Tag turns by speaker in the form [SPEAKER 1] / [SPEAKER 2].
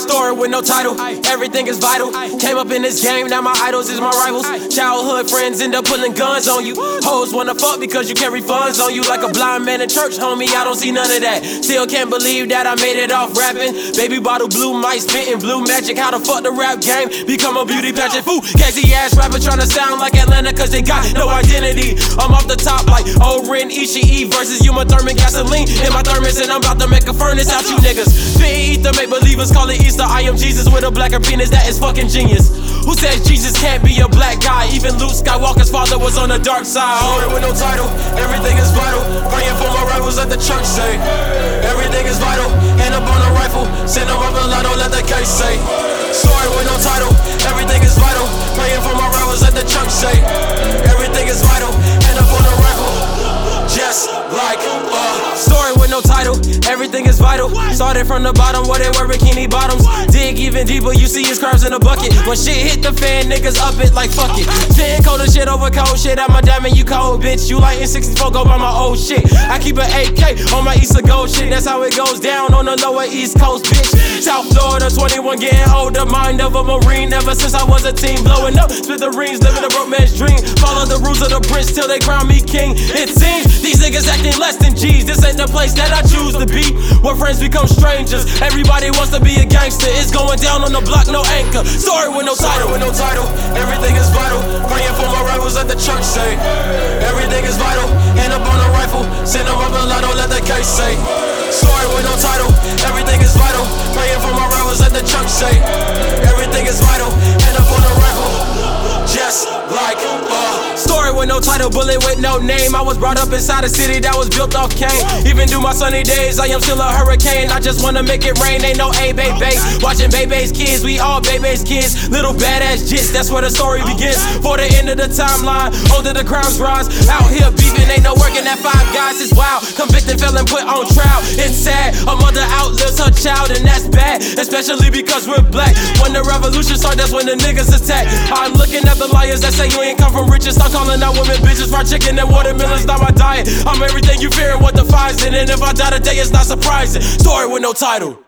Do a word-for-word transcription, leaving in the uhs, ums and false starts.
[SPEAKER 1] Story with no title, everything is vital. Came up in this game, now my idols is my rivals. Childhood friends end up pulling guns on you. Hoes wanna fuck because you carry funds on you. Like a blind man in church, homie, I don't see none of that. Still can't believe that I made it off rapping. Baby bottle blue mic, spitting blue magic. How the fuck the rap game become a beauty pageant? Fool, Casey ass rapper tryna sound like Atlanta cause they got no identity. I'm off the top like O-Ren Ishii versus Uma Thurman. Gasoline in my thermos and I'm about to make a furnace out you niggas. Spit ether, make believers call it Easter. I am Jesus with a blacker penis, that is fucking genius. Who says Jesus can't be a black guy? Even Luke Skywalker's father was on the dark side. Story with no title, everything is vital. Praying for my rivals at the church say everything is vital. Hand up on a rifle, send them up a lotto, let the case say. Story with no title, everything is vital. Praying for my rivals at the church say everything is vital. Hand up on a rifle, just like uh. Story with no title, everything is vital. Started from the bottom where they wear bikini bottoms. Dig even deeper, you see his crabs in a bucket. When shit hit the fan, niggas up it like fuck it. Spitting colder shit over cold shit at my diamond, you cold bitch. You like N sixty-four, go by my old shit. I keep an A K on my East of Gold shit. That's how it goes down on the lower East Coast, bitch. South Florida, twenty-one, getting older. Mind of a Marine ever since I was a teen. Blowing up, spit the rings, living a broke man's dream. Follow the rules of the prince till they crown me king. It seems these niggas acting less than G's. This ain't the place that I choose to be, where friends become strangers. Everybody wants to be a gangster. It's going down on the block, no anchor. Story with no title, with no title. Everything is vital. Praying for my rivals at the church say everything is vital. Hand up on a rifle, send them up a lotto, let the case say. Story with no title, everything is vital. Praying for my rivals at the church say everything is vital. Hand up on a rifle, just like uh. Story with no title, bullet with no name. I was brought up inside a city that was built off cane. Even through my sunny days, I am still a hurricane. I just wanna make it rain, ain't no A baby. Watching Bebe's kids, we all Bebe's kids. Little badass jits, that's where the story begins. For the end of the timeline, older the crimes rise. Out here beefing, ain't no working at Five Guys, it's wild. Convicted felon put on trial, it's sad. A mother outlives her child and that's bad, especially because we're black. When the revolution starts, that's when the niggas attack. I'm looking at the liars that say you ain't come from riches. Stop calling out women bitches, fried chicken and watermelon's not my diet. I'm everything you fear and what defies it. And if I die today, it's not surprising. Story with no title.